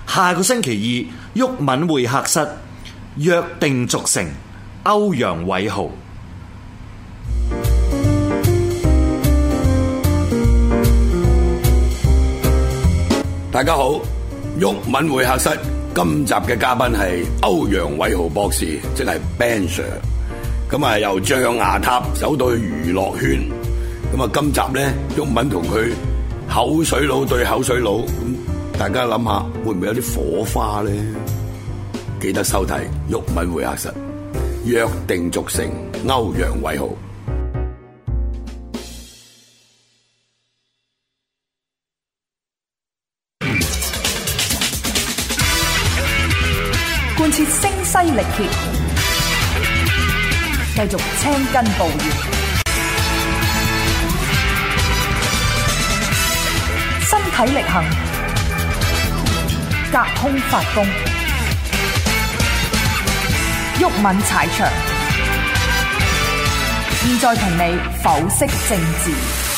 下個星期二，毓民會客室約定俗成，歐陽偉豪。 大家好，毓民會客室今集嘅嘉賓係歐陽偉豪博士，即係 Ben Sir。咁啊，由象牙塔走到去娛樂圈。咁啊，今集咧，毓民同佢口水佬對口水佬，咁大家諗下，會唔會有啲火花咧？記得收睇毓民會客室，約定俗成，歐陽偉豪。 貫徹聲嘶力竭，繼續青筋暴現，身體力行，隔空發功，毓民踩場。現在同你剖析政治。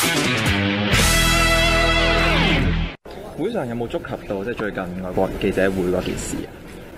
會上有冇觸及到即係最近外國記者會嗰件事啊？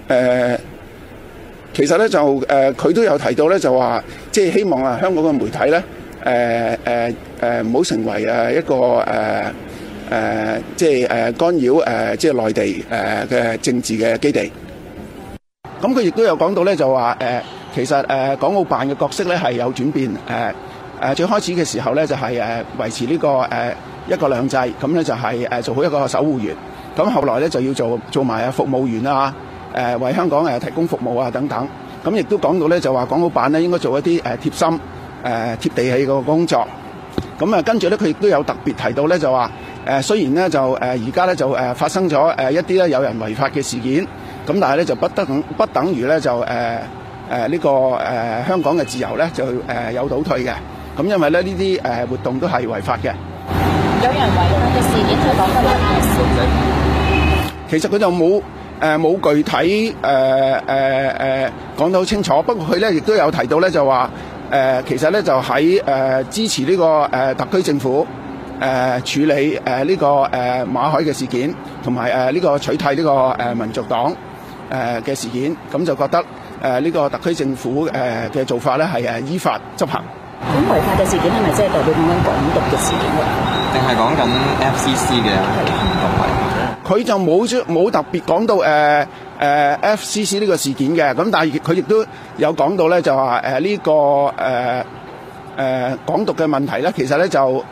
其實咧就佢都有提到咧，就話即係希望香港嘅媒體咧，唔好成為一個即係干擾即係內地嘅政治嘅基地。咁佢亦都有講到咧，就話其實港澳辦嘅角色咧係有轉變。最開始嘅時候咧就係維持呢個一國兩制，咁咧就係做好一個守護員。咁後來咧就要做埋服務員啊。為香港提供服務啊等等，咁亦都講到咧，就話港澳辦咧應該做一啲貼心貼地氣嘅工作。咁跟住咧，佢亦都有特別提到咧，就話雖然咧就而家咧就發生咗一啲咧有人違法嘅事件，咁但係咧就不等於咧就呢個香港嘅自由咧就有倒退嘅。咁因為咧呢啲活動都係違法嘅。 有人違法嘅事件，佢講得乜嘢事？ 其實佢就冇具體講得好清楚，不過佢咧亦都有提到咧，就話其實咧就喺支持呢個特區政府處理呢個馬凱嘅事件，同埋呢個取締呢個民族黨嘅事件，咁就覺得呢個特區政府嘅做法咧係依法執行。 咁違法嘅事件係咪即係代表講緊港獨嘅事件咧？ 定係講緊 FCC 嘅行動違法？ 佢就冇特別講到FCC 呢個事件嘅，咁但係佢亦都有講到咧，就話呢個港獨嘅問題咧，其實咧就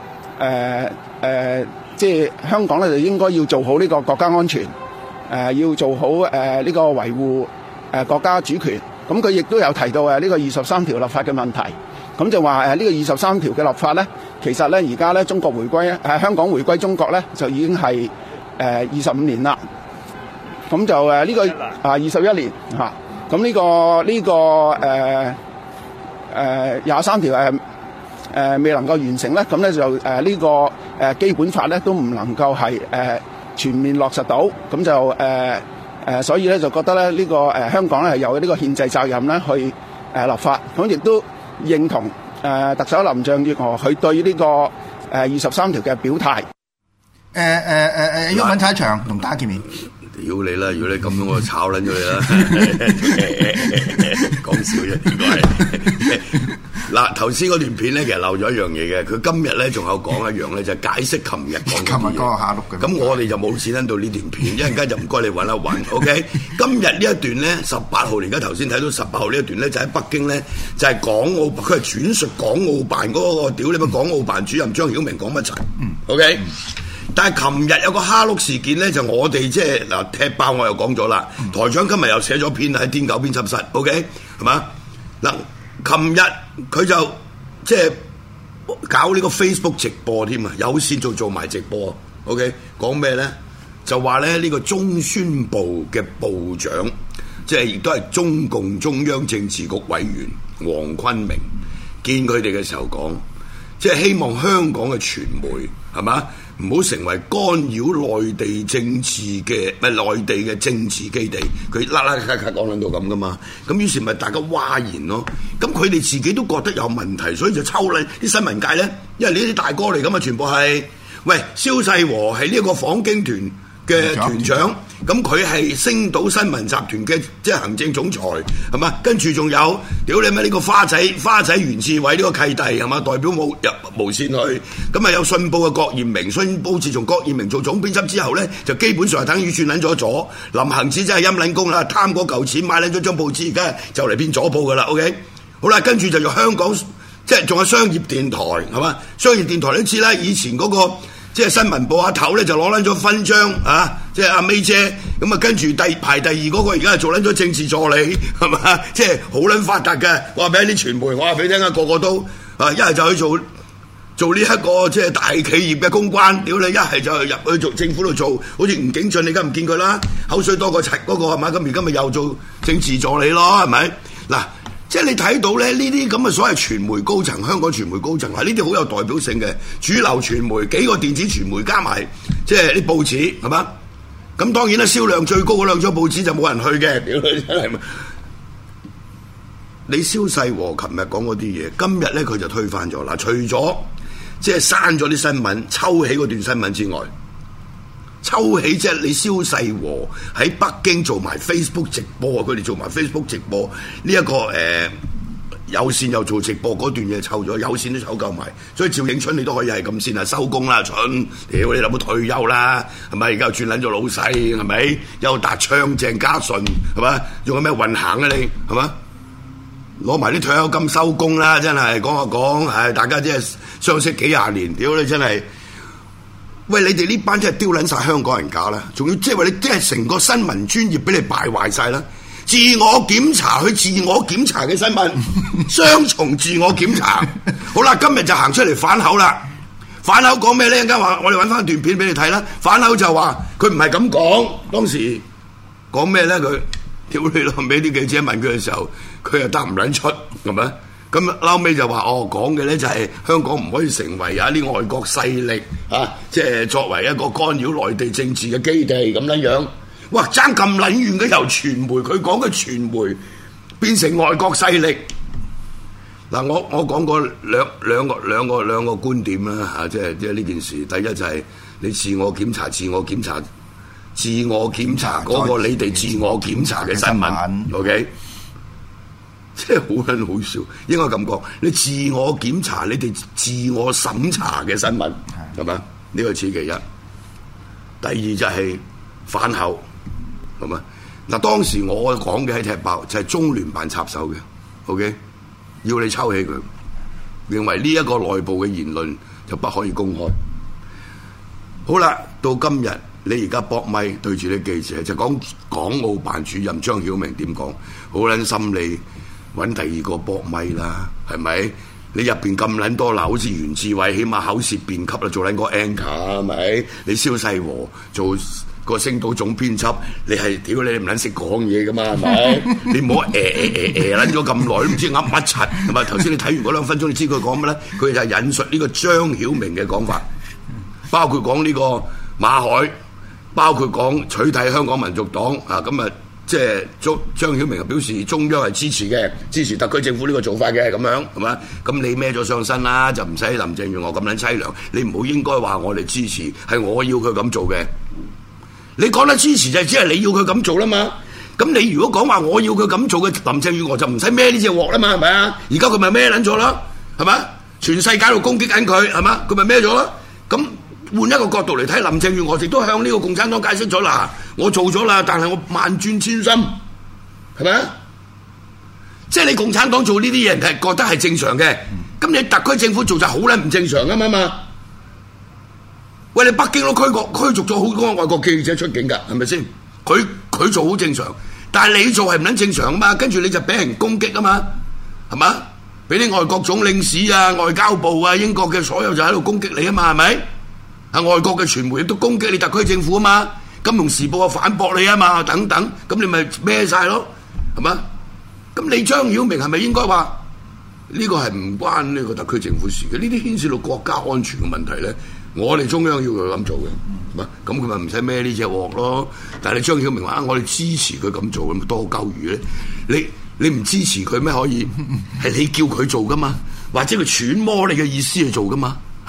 即係香港咧就應該要做好呢個國家安全，要做好呢個維護國家主權。咁佢亦都有提到呢個23條立法嘅問題。咁就話呢個23條嘅立法咧，其實咧而家咧中國回歸香港回歸中國咧就已經係25年啦。咁就呢個21年嚇。咁呢個23條未能夠完成咧，咁咧就呢個基本法咧都唔能夠係全面落實到。咁就所以咧就覺得咧呢個香港咧係有呢個憲制責任咧去立法。咁亦都認同特首林鄭月娥佢對呢個23條嘅表態。 毓民踩場同大家見面。 屌你啦！如果你咁樣，我就炒撚咗你啦。講笑啫，應該係。嗱，頭先嗰段片咧，其實漏咗一樣嘢嘅。佢今日咧仲有講一樣咧，就係解釋琴日講嘅嘢。琴日嗰個下錄嘅。咁我哋就冇錢到呢段片，一陣間就唔該你揾一揾。OK， 今日呢一段咧，18號，而家頭先睇到18號呢一段咧，就喺北京咧，就係港澳，佢係轉述港澳辦嗰個屌你乜港澳辦主任張曉明講乜齊。OK。但係琴日有個蝦碌事件咧，就我哋即係嗱踢爆，我又講咗啦。台長今日又寫咗篇喺癲狗編輯室 ，OK 係嘛？嗱，琴日佢就即係搞呢個 Facebook 直播添啊，有線做埋直播 ，OK 講咩咧？就話咧呢個中宣部嘅部長，即係亦都係中共中央政治局委員黃坤明見佢哋嘅時候講，即係希望香港嘅傳媒係嘛？唔好成為干擾內地政治嘅，唔係內地嘅政治基地。佢啦啦咔咔講到咁噶嘛，咁於是咪大家嘩然咯。咁佢哋自己都覺得有問題，所以就抽你啲新聞界咧，因為呢啲大哥嚟噶嘛，全部係喂蕭世和係呢一個訪京團嘅團長，咁佢係星島新聞集團嘅即係行政總裁，係嘛？跟住仲有屌你咩呢個花仔袁志偉呢個契弟係嘛？代表無線去，咁啊有信報嘅郭艷明，信報自從郭艷明做總編輯之後咧，就基本上係等於轉撚咗左。林行止真係陰撚公啦，貪嗰嚿錢買撚咗張報紙，而家就嚟變左報噶啦。OK， 好啦，跟住就用香港即係仲有商業電台係嘛？商業電台你知啦，以前嗰個。即係新聞部阿頭咧就攞撚咗勳章啊！即係阿 May 姐咁啊，跟住排第二嗰個而家係做撚咗政治助理係嘛？即係好撚發達嘅。我話俾啲傳媒，我話俾你聽啊，個個都啊一係就去做呢一個即係大企業嘅公關，屌你一係就入去做政府度做，好似吳景俊你而家唔見佢啦，口水多過柒嗰個係嘛？咁而家咪又做政治助理咯係咪？嗱。即係你睇到咧，呢啲咁嘅所謂傳媒高層，香港傳媒高層，係呢啲好有代表性嘅主流傳媒，幾個電子傳媒加埋，即係啲報紙係嘛？咁當然啦，銷量最高嗰兩張報紙就冇人去嘅，屌你真係！你蕭世和琴日講嗰啲嘢，今日咧佢就推翻咗啦。除咗即係刪咗啲新聞，抽起嗰段新聞之外。抽起即係你蕭世和喺北京做埋 Facebook 直播啊！佢哋做埋 Facebook 直播呢一個有線又做直播嗰段嘢抽咗，有線都抽夠埋，所以趙影春你都可以係咁先啊！收工啦，春屌你諗冇退休啦，係咪？而家又轉撚咗老細係咪？邱達昌、鄭家純係嘛？仲有咩運行啊你係嘛？攞埋啲退休金收工啦！真係講下講係大家即係相識幾廿年，屌你真係〜喂，你哋呢班真係丟撚晒香港人架啦，仲要即係話你即係成個新聞專業俾你敗壞晒啦！自我檢查去自我檢查嘅新聞，雙重自我檢查。好啦，今日就行出嚟反口啦。反口講咩咧？一陣間話我哋揾翻段片俾你睇啦。反口就話佢唔係咁講，當時講咩咧？佢屌你老味啲記者問佢嘅時候，佢又答唔撚出，係咪？咁後尾就話講嘅咧就係香港唔可以成為有啲外國勢力即係作為一個干擾內地政治嘅基地咁樣。哇，爭咁撚遠嘅由傳媒佢講嘅傳媒變成外國勢力。嗱，我講過兩個觀點啦即係呢件事。第一就係你自我檢查嗰個你哋自我檢查嘅新聞 ，OK。即係好撚好笑，應該咁講。你自我檢查，你哋自我審查嘅新聞係嘛？呢個此其一。第二就係反口，係嘛？嗱，當時我講嘅喺踢爆就係中聯辦插手嘅 ，OK， 要你抽起佢，認為呢一個內部嘅言論就不可以公開。好啦，到今日你而家搏咪對住啲記者，就講港澳辦主任張曉明點講，好撚心理。揾第二個搏咪啦，係咪？你入邊咁撚多啦，好似袁志偉，起碼口舌辯級啦，做撚個 anchor 係咪？你蕭世和做個星島總編輯，你係屌你唔撚識講嘢噶嘛，係咪？你唔好撚咗咁耐都唔知噏乜柒，係咪？頭先你睇完嗰2分鐘，你知佢講乜咧？佢就係引述呢個張曉明嘅講法，包括講呢個馬海，包括講取締香港民族黨啊，咁啊。即係張曉明表示中央係支持嘅，支持特區政府呢個做法嘅咁樣係嘛？咁你孭咗上身啦，就唔使林鄭月娥咁撚凄涼。你唔好應該話我哋支持，係我要佢咁做嘅。你講得支持就只係你要佢咁做啦嘛。咁你如果講話我要佢咁做嘅，林鄭月娥就唔使孭呢隻鑊啦嘛，係咪啊？而家佢咪孭撚咗啦，係咪？全世界度攻擊緊佢，係嘛？佢咪孭咗啦。咁換一個角度嚟睇，林鄭月娥亦都向呢個共產黨解釋咗啦。我做咗啦，但係我萬轉千心，係咪啊？即係你共產黨做呢啲嘢，人係覺得係正常嘅。咁你特區政府做就好撚唔正常啊嘛。喂，你北京都驅逐咗好多外國記者出境㗎，係咪先？佢做好正常，但係你做係唔撚正常啊嘛。跟住你就俾人攻擊啊嘛，係嘛？俾啲外國總領事啊、外交部啊、英國嘅所有就喺度攻擊你啊嘛，係咪？係外國嘅傳媒亦都攻擊你特區政府啊嘛。金融時報啊反駁你啊嘛，等等，咁你咪孭晒咯，係嘛？咁你張曉明係咪應該話呢個係唔關呢個特區政府事嘅？呢啲牽涉到國家安全嘅問題咧，我哋中央要佢咁做嘅，咁佢咪唔使孭呢隻鑊咯？但係你張曉明話我哋支持佢咁做，咁多鳩餘咧？你唔支持佢咩可以？係你叫佢做噶嘛？或者佢揣摩你嘅意思去做噶嘛？係嘛？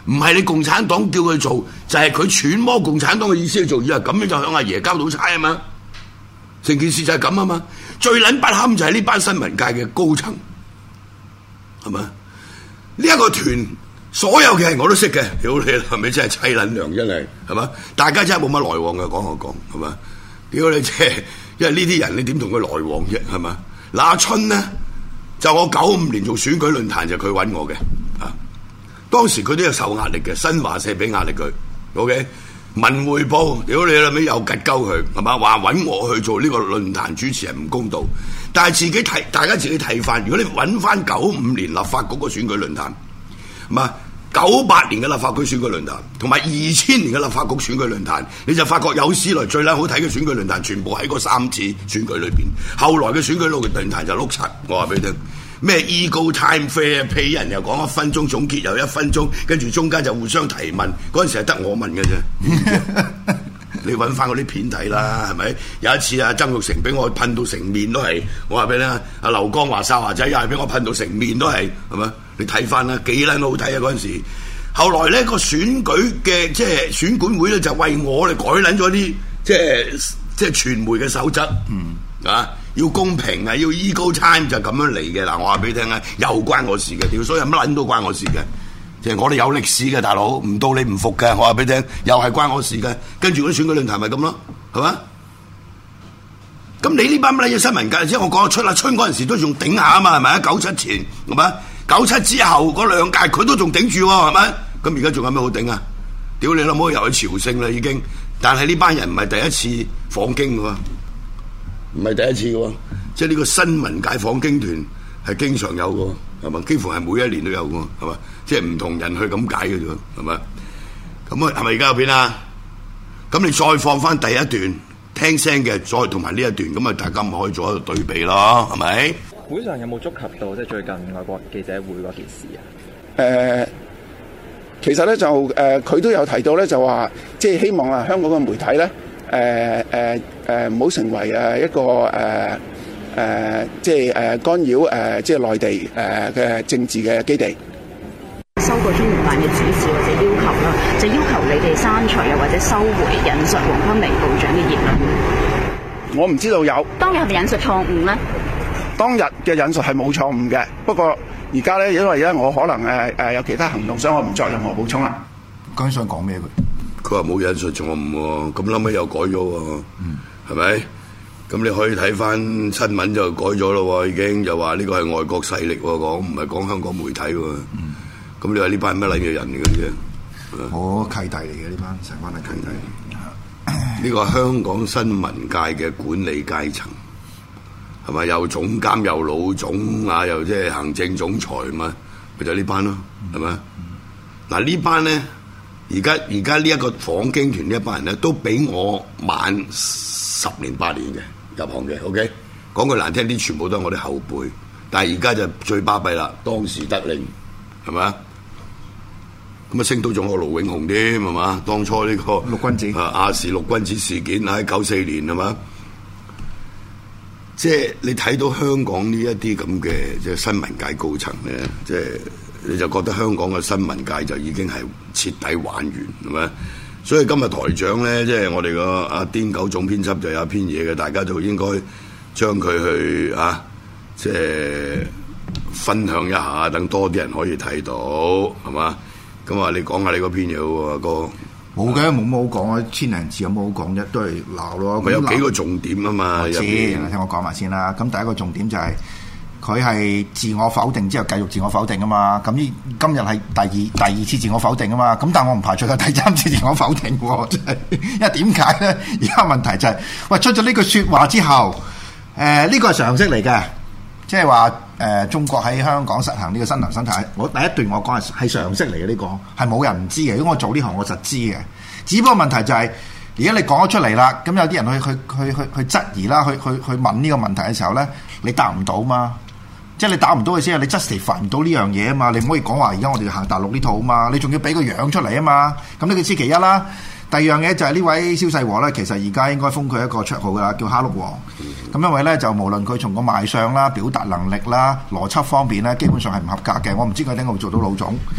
唔係你共產黨叫佢做，就係佢揣摩共產黨嘅意思去做，以為咁樣就向阿爺交到差啊嘛。成件事就係咁啊嘛。最撚不堪就係呢班新聞界嘅高層，係嘛？呢一個團所有嘅人我都識嘅，屌你係咪真係凄撚涼真係，係嘛？大家真係冇乜來往嘅，講我講係嘛？屌你即係，因為呢啲人你點同佢來往啫，係嘛？嗱，阿春呢，就我95年做選舉論壇就佢揾我嘅，啊，當時佢都有受壓力嘅，新華社俾壓力佢 ，OK， 文匯報屌你老味又吉鳩佢，係嘛？話揾我去做呢個論壇主持人唔公道，但係大家自己睇翻，如果你揾翻95年立法局個選舉論壇，係嘛？98年嘅立法局選舉論壇，同埋2000年嘅立法局選舉論壇，你就發覺有史來最撚好睇嘅選舉論壇，全部喺嗰3次選舉裏邊。後來嘅選舉論壇就碌柒，我話俾你聽，咩 Eagle Time Fair， 譬人又講1分鐘，總結又1分鐘，跟住中間就互相提問，嗰陣時係得我問嘅啫。你揾翻嗰啲片睇啦，係咪？有一次啊，曾鈺成俾我噴到成面都係，我話俾你聽，阿劉江華哨華仔又係俾我噴到成面都係，係咪？你睇翻啦，幾撚好睇啊！嗰陣時，後來咧個選舉嘅即係選管會咧就為我哋改撚咗啲即係傳媒嘅守則，啊要公平啊，要 equal time 就咁樣嚟嘅。嗱，我話俾你聽啊，又關我事嘅，屌，所以有乜撚都關我事嘅。即係我哋有歷史嘅大佬，唔到你唔服嘅，我話俾你聽，又係關我事嘅。跟住嗰啲選舉論壇咪咁咯，係嘛？咁你呢班乜嘢新聞界？即係我講出阿春嗰陣時都仲頂下啊嘛，係咪啊？97前係嘛？97之後嗰2屆佢都仲頂住喎，係咪？咁而家仲有咩好頂啊？屌你老母，又去朝聖啦已經。但係呢班人唔係第一次訪京嘅喎，唔係第一次嘅喎，即係呢個新聞界訪京團係經常有嘅，係嘛？幾乎係每一年都有嘅，係嘛？即係唔同人去咁解嘅啫，係咪？咁啊，係咪而家有片啊？咁你再放翻第一段聽聲嘅，再同埋呢一段，咁啊，大家咪可以做一個對比咯，係咪？ 會上有冇觸及到即係最近外國記者會嗰件事啊？ 其實咧就佢都有提到咧，就話即係希望啊香港嘅媒體咧唔好成為一個即係干擾即係內地嘅政治嘅基地。 收過中聯辦嘅指示或者要求啦，就要求你哋刪除又或者收回引述黃坤明部長嘅言論。 我唔知道有。 當日係咪引述錯誤咧？ 當日嘅引述係冇錯誤嘅，不過而家咧，因為咧我可能有其他行動，所以我唔作任何補充啦。 究竟想講咩佢？ 佢話冇引述錯誤喎，咁後尾又改咗喎，係咪？咁你可以睇翻新聞就改咗咯喎，已經就話呢個係外國勢力喎，講唔係講香港媒體喎。咁你話呢班係乜撚嘅人嚟嘅啫？ 我契弟嚟嘅呢班，成班係契弟。 呢個香港新聞界嘅管理階層係咪？又總監又老總啊，又即係行政總裁嘛，咪就係呢班咯，係咪？嗱呢班咧，而家呢一個訪京團呢一班人咧，都比我晚10年8年嘅入行嘅 ，OK？ 講句難聽啲，全部都係我啲後輩，但係而家就最巴閉啦，當時得令係咪啊？咁啊，升到仲有盧永雄添係嘛？當初呢個六君子亞視六君子事件喺94年係嘛？即係你睇到香港呢一啲咁嘅即係新聞界高層咧，即係你就覺得香港嘅新聞界就已經係徹底玩完係咪？所以今日台長咧，即係我哋個阿癲狗總編輯就有一篇嘢嘅，大家就應該將佢去即係分享一下，等多啲人可以睇到係嘛？咁啊，你講下你嗰篇嘢喎，阿哥。冇嘅，冇乜好講啊，1000零字有冇好講啫，都係鬧咯。 咪有幾個重點啊嘛？ 我知，聽我講埋先啦。咁第一個重點就係佢係自我否定之後繼續自我否定啊嘛。咁今日係第二次自我否定啊嘛。咁但係我唔排除佢第3次自我否定喎，真係。因為點解咧？而家問題就係，喂，出咗呢句説話之後，呢個係常識嚟嘅。即係話中國喺香港實行呢個新能生態，我第一段我講係常識嚟嘅，呢個係冇人唔知嘅。如果我做呢行，我實知嘅。只不過問題就係，而家你講咗出嚟啦，咁有啲人去質疑啦，去問呢個問題嘅時候咧，你答唔到嘛？即係你答唔到嘅先係你 justify 唔到呢樣嘢啊嘛？你唔可以講話而家我哋要行大陸呢套啊嘛？你仲要俾個樣出嚟啊嘛？咁呢個知其一啦。第二樣嘢就係呢位蕭世和咧，其實而家應該封佢一個綽號噶啦，叫蝦碌王。咁因為咧就無論佢從個賣相啦、表達能力啦、邏輯方面咧，基本上係唔合格嘅。我唔知佢點解會做到老總。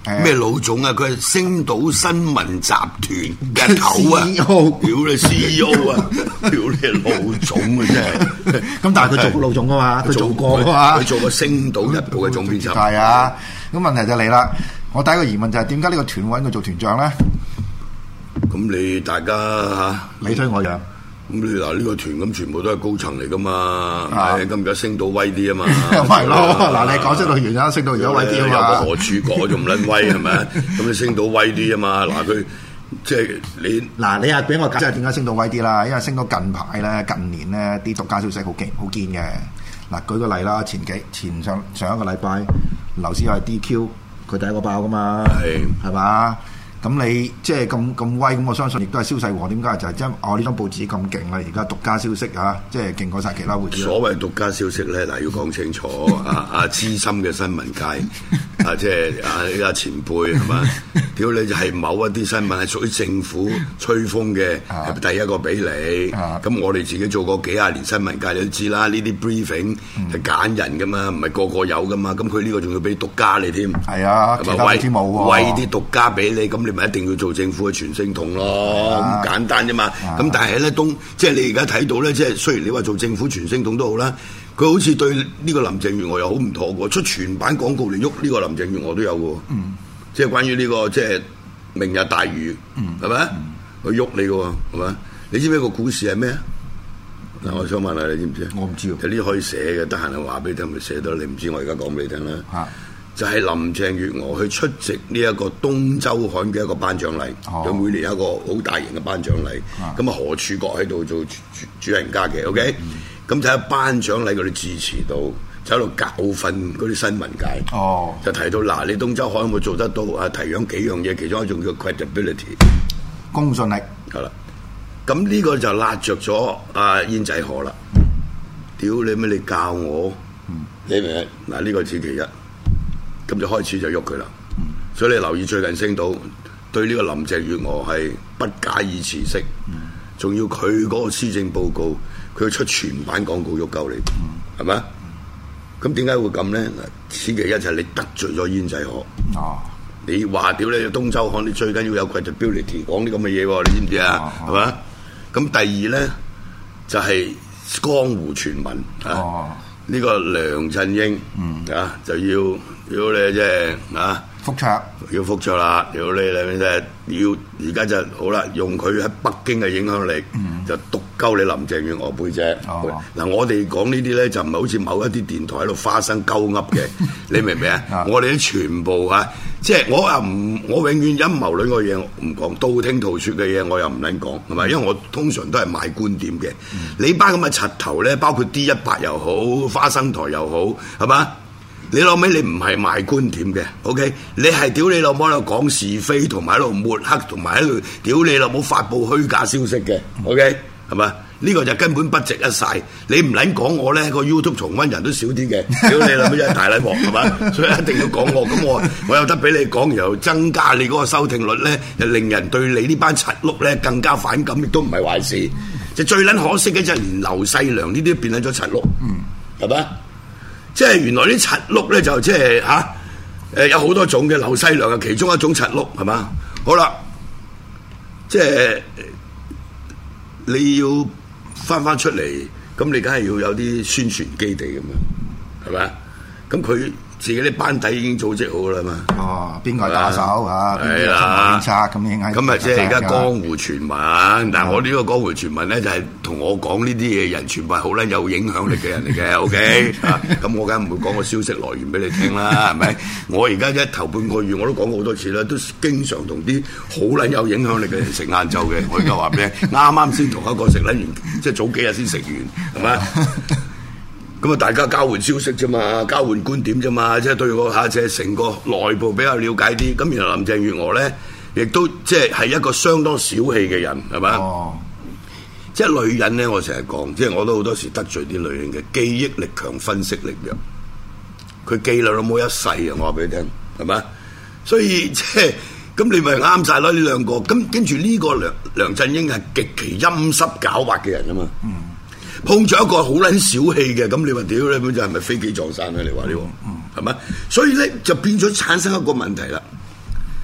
咩老總啊？佢係星島新聞集團嘅頭啊！屌你 CEO 啊！屌你老總啊！真係。 咁但係佢做過老總噶嘛？佢做過噶嘛？ 佢做過《星島日報》嘅總編輯。 係啊。咁問題就嚟啦。我第一個疑問就係點解呢個團揾佢做團長咧？ 咁你大家嚇你推我讓。 咁你嗱呢個團咁全部都係高層嚟噶嘛？係咁而家升到威啲啊嘛， 係咯。嗱，你講升到原因，升到而家威啲啊嘛。 有個何柱國仲唔撚威係咪？咁你升到威啲啊嘛。嗱佢即係你嗱，你又俾我解釋點解升到威啲啦？因為升到近排咧，近年咧啲獨家消息好勁好堅嘅。嗱，舉個例啦，上一個禮拜，劉思偉 DQ 佢第一個爆噶嘛，係嘛？咁你即係咁威，咁我相信亦都係蕭世和。點解就係因為我呢張報紙咁勁啦，而家獨家消息啊，即係勁過晒其他報紙。 所謂獨家消息咧，嗱要講清楚資深嘅新聞界即係呢個前輩係嘛？屌你就係某一啲新聞係屬於政府吹風嘅，係第一個俾你。咁我哋自己做過幾廿年新聞界，你都知啦。呢啲 briefing 係揀人噶嘛，唔係個個有噶嘛。咁佢呢個仲要俾獨家你添。係啊，其他報紙冇喎。 為啲獨家俾你，咁你咪一定要做政府嘅傳聲筒咯，咁簡單啫嘛。咁但係咧，即係你而家睇到咧，即係雖然你話做政府傳聲筒都好啦，佢好似對呢個林鄭月娥又好唔妥喎，出全版廣告嚟喐呢個林鄭月娥都有喎。即係關於呢個即係明日大嶼，係咪？去喐你嘅喎，係咪？你知唔知個故事係咩啊？嗱，我想問下你知唔知啊？ 我唔知喎。 有啲可以寫嘅，得閒就話俾你聽，咪寫到。你唔知我而家講俾你聽啦。就係林鄭月娥去出席呢一個東周刊嘅一個頒獎禮，佢每年有一個好大型嘅頒獎禮。咁啊何柱國喺度做主人家嘅 ，OK？咁睇下頒獎禮嗰啲致辭度，就喺度教訓嗰啲新聞界。就提到嗱，你東周刊有冇做得到啊？提樣幾樣嘢，其中一種叫 credibility， 公信力。 係啦，咁呢個就辣着咗煙仔河啦。屌你咩？你教我，你明唔明？嗱，呢個只其一。咁就開始就喐佢啦，所以你留意最近升到對呢個林鄭月娥係不假以辭色，仲要佢嗰個施政報告，佢要出全版廣告喐鳩你，係咪？咁點解會咁咧？此其一就係你得罪咗煙仔河。你話屌你東周刊，你最緊要有 credibility 講啲咁嘅嘢喎，你知唔知啊？係嘛？咁第二咧就係江湖傳聞呢個梁振英就要。如果你即係覆卓要覆卓啦，如果你即係要而家就好啦，用佢喺北京嘅影響力，就篤鳩你林鄭月娥背脊。嗱，我哋講呢啲咧就唔係好似某一啲電台喺度花生鳩噏嘅，你明唔明啊？我哋啲全部即係我永遠陰謀論嘅嘢唔講，道聽途說嘅嘢我又唔撚講，係咪？因為我通常都係賣觀點嘅。你班咁嘅柒頭咧，包括 D100又好，花生台又好，係嘛？你老尾你唔係賣觀點嘅 ，OK？ 你係屌你老母喺度講是非，同埋喺度抹黑，同埋喺度屌你老母發佈虛假消息嘅 ，OK？ 係嘛？呢個就根本不值一晒。你唔撚講我咧，個 YouTube 重溫人都少啲嘅，屌你老母真係大禮鑊係嘛？所以一定要講我，咁我有得俾你講，然後增加你嗰個收聽率咧，就令人對你呢班柒碌咧更加反感，亦都唔係壞事。就最撚可惜嘅就係連劉細良呢啲變咗柒碌，係嘛？即係原來啲柒碌咧就即係有好多種嘅，劉細良係其中一種柒碌係嘛？好啦，即係你要翻出嚟，咁你梗係要有啲宣傳基地咁樣，係咪？咁佢自己啲班底已經組織好啦嘛。 邊個係打手係啦？咁應該咁即係而家江湖傳聞，但係我呢個江湖傳聞咧就係同我講呢啲嘢人，全部係好撚有影響力嘅人嚟嘅。OK 咁我梗係唔會講個消息來源俾你聽啦，係咪？我而家一頭半個月我都講過好多次啦，都經常同啲好撚有影響力嘅人食晏晝嘅。我而家話俾你，啱啱先同一個食撚完，即係早幾日先食完，係咪？咁大家交換消息啫嘛，交換觀點啫嘛，即係對我即係成個內部比較了解啲。咁原來林鄭月娥咧，亦都即係一個相當小氣嘅人，係咪？即係女人咧，我成日講，即係我都好多時得罪啲女人嘅，記憶力強，分析力弱。佢記你老母一世啊！我話俾你聽，係咪？所以即係咁，你咪啱晒咯呢兩個。咁跟住呢個梁振英係極其陰濕狡猾嘅人啊嘛。碰咗一個好撚小氣嘅，咁你話屌你本就係咪飛機撞山啊？你話呢個係咪？所以咧就變咗產生一個問題啦。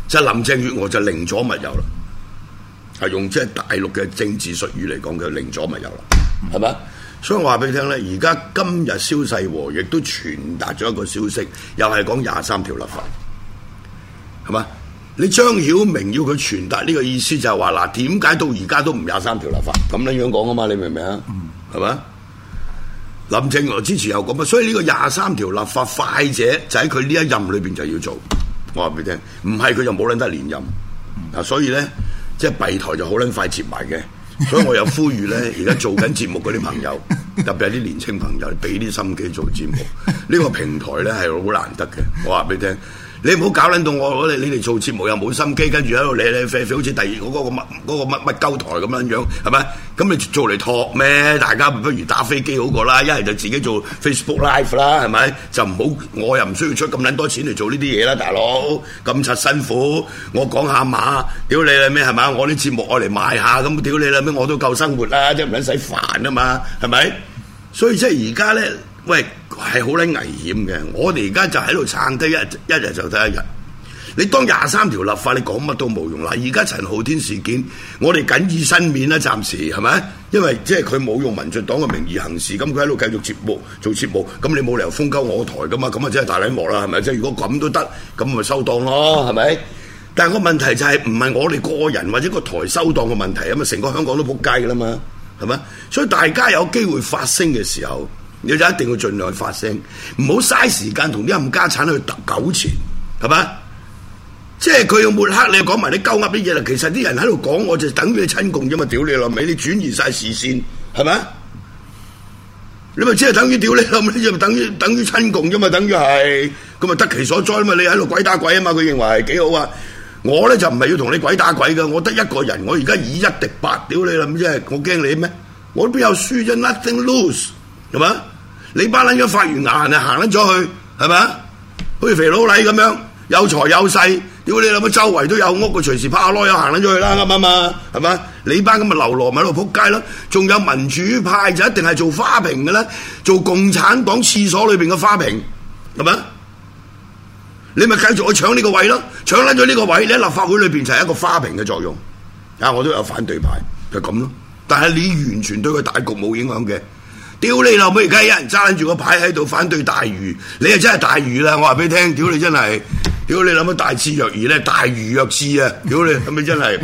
就林鄭月娥就寧左勿右啦，係用即係大陸嘅政治術語嚟講，佢寧左勿右啦，係咪？所以我話俾你聽咧，而家今日蕭世和亦都傳達咗一個消息，又係講23條立法，係嘛？你張曉明要佢傳達呢個意思就係話嗱，點解到而家都唔23條立法咁樣講啊嘛？你明唔明啊？係嘛？林鄭月娥之前又講啊，所以呢個23條立法快者就喺佢呢一任裏邊就要做。我話俾你聽，唔係佢就冇撚得連任啊！所以咧，即係閉台就好撚快接埋嘅。所以我又呼籲咧，而家做緊節目嗰啲朋友，特別係啲年青朋友，俾啲心機做節目。呢個平台咧係好難得嘅。我話俾你聽，你唔好搞撚到你哋做節目又冇心機，跟住喺度舐啡啡，好似第二嗰個乜鳩台咁樣樣，係咪？咁你做嚟托咩？大家不如打飛機好過啦，一係就自己做 Facebook Live 啦，係咪？就唔好，我又唔需要出咁撚多錢嚟做呢啲嘢啦，大佬咁柒辛苦，我講下馬，屌你啦咩係咪？我啲節目我嚟賣下，咁屌你啦咩？我都夠生活啦，即係唔撚使煩啊嘛，係咪？所以即係而家咧，喂係好撚危險嘅。我哋而家就喺度撐得一日就得一日。你當23條立法，你講乜都冇用啦！而家陳浩天事件，我哋謹以身免啦，暫時係咪？因為即係佢冇用民進黨嘅名義行事，咁佢喺度繼續做節目，咁你冇理由封鳩我台噶嘛？咁啊真係大禮幕啦，係咪？即係如果咁都得，咁咪收檔咯，係咪？但係個問題就係唔係我哋個人或者個台收檔嘅問題啊嘛，成個香港都仆街噶啦嘛，係咪？所以大家有機會發聲嘅時候，你就一定要盡量去發聲，唔好嘥時間同啲冚家產去糾纏，係咪？即係佢要抹黑你，講埋啲鳩噏啲嘢啦。其實啲人喺度講，我就等於你親共啫嘛，屌你老味，你轉移晒視線，係咪？你咪即係等於屌你老味，就等於親共啫嘛，等於係咁咪得其所在嘛。你喺度鬼打鬼啊嘛，佢認為幾好啊。我咧就唔係要同你鬼打鬼噶，我得一個人，我而家以1敵8，屌你啦，咁即係我驚你咩？我邊有輸啫 ，nothing lose， 係嘛？你班撚咗發完牙就行撚咗去，係咪？好似肥佬黎咁樣，有財有勢。屌你老母，周圍都有屋，佢隨時拍下籮柚行撚咗去啦，啱唔啱啊？係嘛？你班咁嘅流羅咪喺度撲街咯。仲有民主派就一定係做花瓶嘅啦，做共產黨廁所裏邊嘅花瓶，係咪？你咪繼續去搶呢個位咯，搶撚咗呢個位，你喺立法會裏邊就係一個花瓶嘅作用。啊，我都有反對派，就咁咯。但係你完全對個大局冇影響嘅。屌你老母！而家有人揸住個牌喺度反對大嶼，你係真係大嶼啦！我話俾你聽，屌你真係，屌你諗乜大智若愚咧？大嶼若智啊！屌你係咪真係？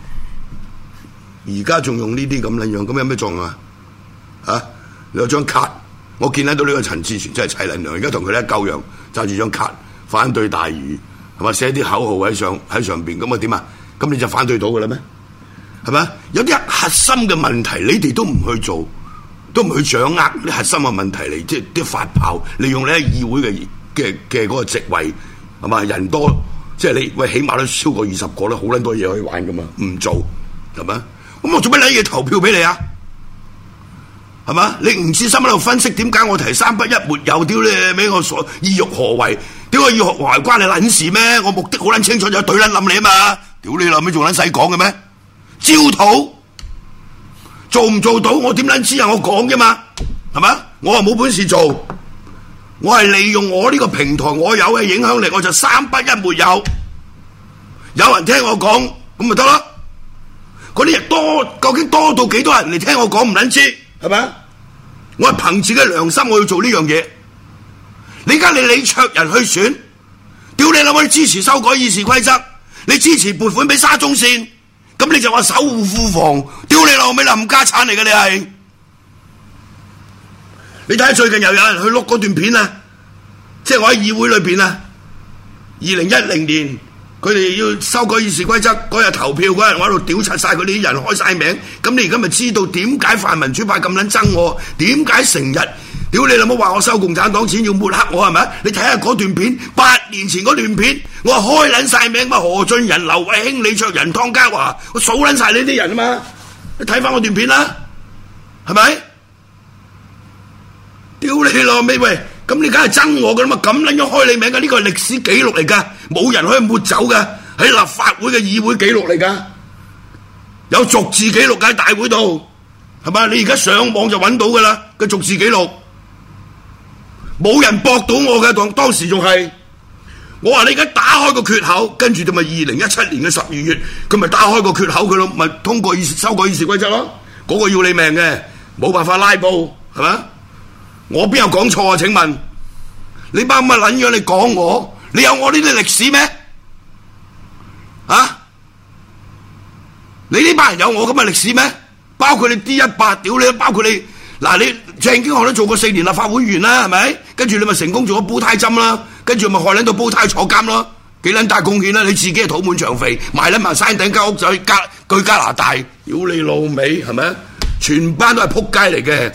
而家仲用呢啲咁撚樣，咁有咩作用啊？嚇！你有張卡，我見得到呢個陳志全真係砌撚樣，而家同佢咧鳩樣揸住張卡反對大嶼，係嘛？寫啲口號喺上邊，咁啊點啊？咁你就反對到㗎啦咩？係咪？有啲核心嘅問題，你哋都唔去做。都唔去掌握啲核心嘅問題嚟，即係啲發炮，利用你喺議會嘅嗰個席位，係嘛？人多，即係你喂，起碼都超過20個啦，好撚多嘢可以玩噶嘛，唔做係咪？咁我做咩撚嘢投票俾你啊？係嘛？你吳志森喺度分析點解我提3不1沒有？屌你咩？我所意欲何為？屌我意欲何為關你撚事咩？我目的好撚清楚，就對撚冧你啊嘛！屌你老味仲撚使講嘅咩？焦土。做唔做到我點撚知啊？我講啫嘛，係嘛？我又冇本事做，我係利用我呢個平台，我有嘅影響力，我就3不1沒有。有人聽我講咁咪得咯。嗰啲人多，究竟多到幾多人嚟聽我講唔撚知，係咪？我係憑自己良心，我要做呢樣嘢。你而家你李卓人去選，屌你老母！你支持修改議事規則，你支持撥款俾沙中線。咁你就話守護庫房，屌你老味冚家產嚟嘅你係，你睇下最近又有人去碌嗰段片啊，即係我喺議會裏邊啊，2010年佢哋要修改議事規則嗰日投票嗰日，我喺度屌柒晒佢哋啲人開晒名，咁你而家咪知道點解泛民主派咁撚憎我，點解成日屌你老母話我收共產黨錢要抹黑我係咪？你睇下嗰段片，8年前嗰段片，我開撚晒名嘛，何俊仁、劉慧卿、李卓人、湯家驊，我數撚晒呢啲人啊嘛，你睇翻我段片啦，係咪？屌你老味喂，咁你梗係憎我噶啦嘛，咁撚樣開你名噶，呢個係歷史記錄嚟噶，冇人可以抹走噶，喺立法會嘅議會記錄嚟噶，有逐字記錄喺大會度，係嘛？你而家上網就揾到噶啦，個逐字記錄。冇人駁到我嘅，當時仲係我話你而家打開個缺口，跟住就咪2017年嘅12月，佢咪打開個缺口佢咯，咪通過修改議事規則咯。嗰個要你命嘅，冇辦法拉布，係咪？我邊有講錯啊？請問你班咁嘅撚樣，你講我，你有我呢啲歷史咩？啊？你呢班人有我咁嘅歷史咩？包括你 D18， 屌你，包括你嗱，你鄭經翰都做過4年立法會議員啦，係咪？跟住你咪成功做咗煲呔針啦，跟住咪害撚到煲呔坐監咯，幾撚大貢獻啦！你自己係肚滿腸肥，賣撚埋山頂間屋仔去加拿大，屌你老味，係咪？全班都係仆街嚟嘅。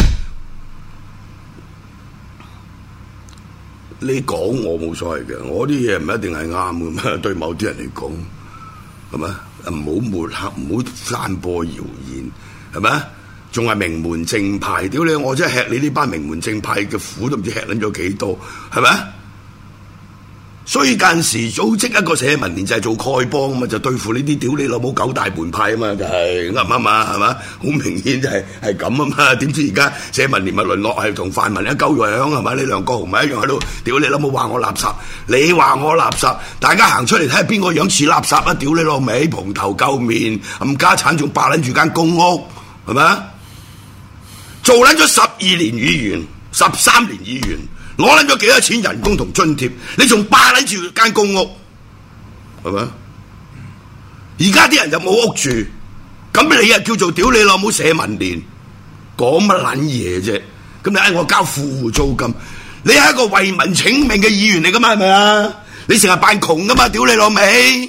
你講我冇所謂嘅，我啲嘢唔一定係啱嘅嘛，對某啲人嚟講，係咪？唔好抹黑，唔好散播謠言，係咪？仲係名門正派，屌你！我真係吃你呢班名門正派嘅苦都唔知吃撚咗幾多，係咪？所以間時組織一個社民連就係做丐幫啊嘛，就對付呢啲屌你老母9大門派啊嘛，就係啱唔啱啊？係嘛？好明顯就係咁啊嘛。點知而家社民連咪淪落係同泛民一鳩樣係咪？你梁國雄咪一樣喺度屌你老母話我垃圾，你話我垃圾，大家行出嚟睇下邊個樣似垃圾啊！屌你老味，蓬頭垢面，冚家產仲霸撚住間公屋，係咪啊？做撚咗12年議員，13年議員。攞撚咗幾多錢人工同津貼，你仲霸撚住間公屋，係咪？而家啲人就冇屋住，咁你又叫做屌你老母社民連，講乜撚嘢啫？咁你嗌我交富戶租金，你係一個為民請命嘅議員嚟噶嘛？係咪啊？你成日扮窮噶嘛？屌你老味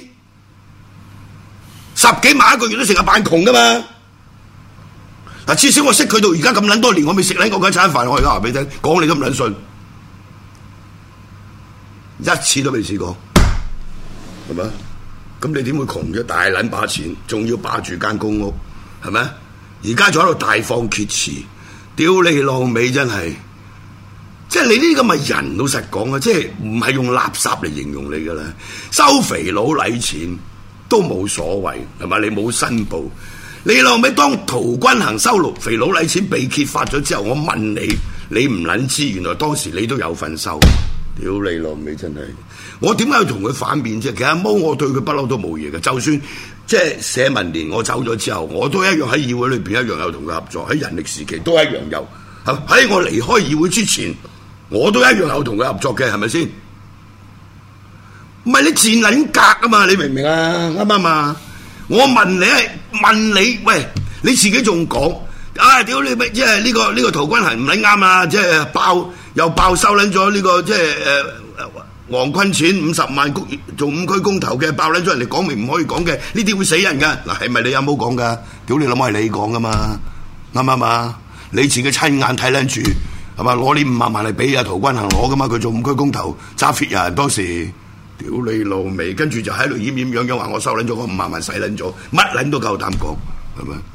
，10幾萬一個月都成日扮窮噶嘛？嗱，至少我識佢到而家咁撚多年，我未食撚過嗰餐飯，我而家話俾你聽，講你都唔撚信。一次都未試過，係咪？咁你點會窮咗大撚把錢，仲要霸住間公屋，係咪？而家仲喺度大放厥詞，屌你老味真係，即係你呢啲咁嘅人，老實講啊，即係唔係用垃圾嚟形容你㗎啦，收肥佬禮錢都冇所謂，係咪？你冇申報，你老味當陶君行收肥佬禮錢被揭發咗之後，我問你，你唔撚知原來當時你都有份收。屌你老味真係，我點解要同佢反面啫？其實毛我對佢不嬲都冇嘢嘅，就算即係社民連我走咗之後，我都一樣喺議會裏邊一樣有同佢合作，喺人力時期都一樣有。喺我離開議會之前，我都一樣有同佢合作嘅，係咪先？唔係你賤撚格啊嘛？你明唔明啊？啱唔啱啊？我問你，喂，你自己仲講啊？屌你咪即係呢個陶君行唔撚啱啊！即係又爆收撚咗呢個即係黃坤錢50萬做5區公投嘅，爆撚咗人哋講明唔可以講嘅，呢啲會死人噶。嗱，係咪你有冇講噶？屌你諗係你講噶嘛？啱唔啱啊？你自己親眼睇撚住係嘛？攞呢50萬嚟俾阿陶君行攞噶嘛？佢做5區公投揸 fit 人當時，屌你老味，跟住就喺度掩樣話我收撚咗嗰50萬使撚咗，乜撚都夠膽講，係咪？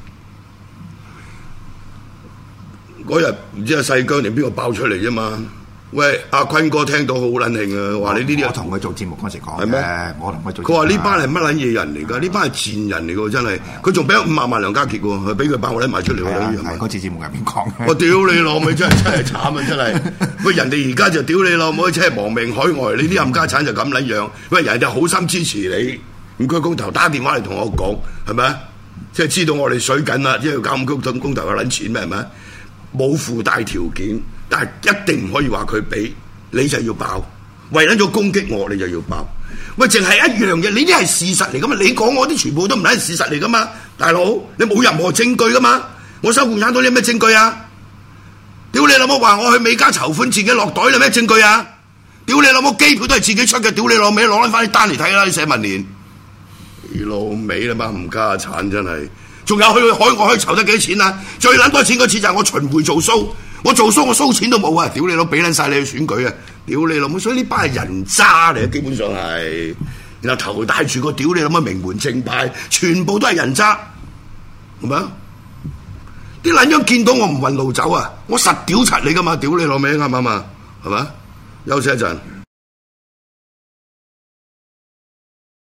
嗰日唔知阿細姜定邊個爆出嚟啫嘛？喂，阿坤哥聽到好撚興啊！話你呢啲， 我同佢做節目嗰時講係咩？ 我同佢做。 佢話呢班係乜撚嘢人嚟㗎？呢班係賤人嚟㗎，真係。佢仲俾咗50萬梁家傑喎，俾佢爆我啲賣出嚟喎。 係嗰次節目入邊講嘅。 我屌你老味，真係慘啊！真係。喂，人哋而家就屌你老母，即係亡命海外，你啲冚家產就咁撚樣。喂，人哋好心支持你，5區公投打電話嚟同我講，係咪？即係知道我哋水緊啦，即係搞5區公投有撚錢咩？係咪？冇附帶條件，但係一定唔可以話佢俾你就要爆，為撚咗攻擊我你就要爆。喂，淨係一樣嘢，你啲係事實嚟噶嘛？你講我啲全部都唔係事實嚟噶嘛？大佬，你冇任何證據噶嘛？我收共產黨啲咩證據啊？屌你老母話我去美加籌款自己落袋啦咩證據啊？屌你老母機票都係自己出嘅，屌你老味攞翻啲單嚟睇啦！你社民連，你老味啦嘛，冚家產真係。仲有去海外可以籌得幾多錢啊？最撚多錢嗰次就係我巡迴做 show，我做 show 我 show 錢都冇啊！屌你老，俾撚晒你去選舉啊！屌你老母，所以呢班係人渣嚟，基本上係，然後頭戴住個屌你老母名門正派，全部都係人渣，係咪啊？啲撚樣見到我唔運路走啊，我實屌柒你噶嘛！屌你老味啱唔啱啊？係咪啊？休息一陣。